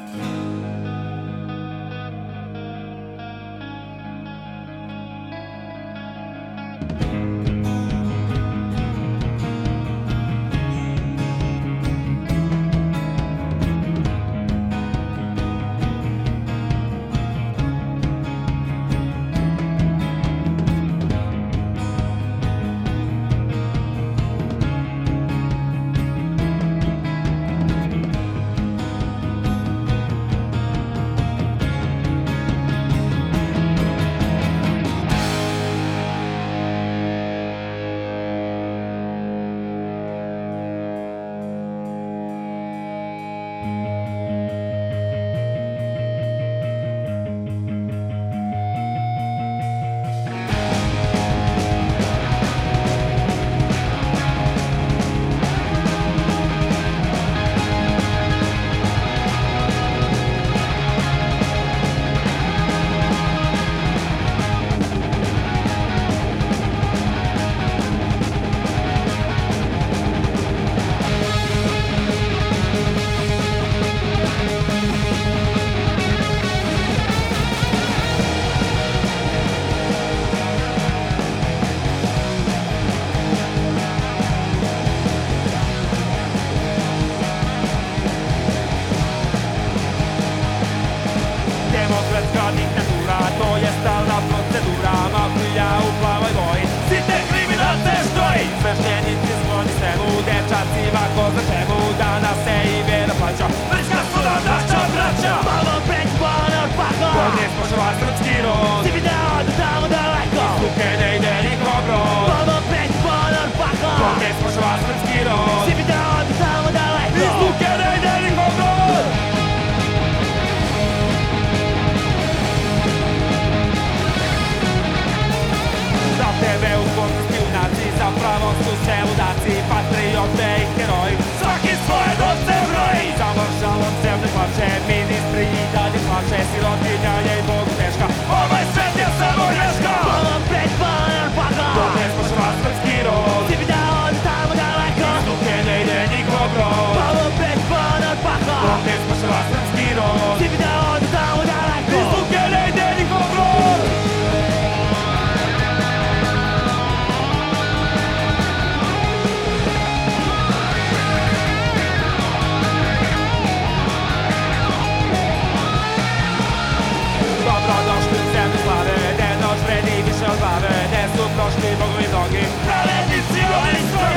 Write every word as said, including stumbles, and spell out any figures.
Demokratska diktatura, to je stalna procedura. Mafija u plavoj boji, sitne kriminalce štroji. Sveštenici skloni svemu, dečaci vako za čemu. Danas se i vera plaća, mrska su nam naša braća. Malo preć polar pako, dok ne spošava srpski rod, si video do tamo daleko. iz ruke ne ide niko brod. Malo preć polar pako, dok ne spošava srpski rod, si video do tamo daleko. iz ruke ne ide niko brod. Za tebe u sportski junaci, zapravo su sve ludaci, patriote i heroji, svaki svoje novce broji. Završavam zemlje plače, ministri i dalje plače, sirotinja je i Bogu teška, ovaj svet je samo greška. Malo preć polar pako, dok ne spošava srpski rod, si video do tamo daleko. iz ruke ne ide niko brod. Malo preć polar pako, dok ne spošava srpski rod, si video do tamo daleko. iz ruke ne ide niko brod. Dobrodošli u zemlju slave, gde noć vredi više od glave, gde su prošli bogovi mnogi pravednici ove istorije.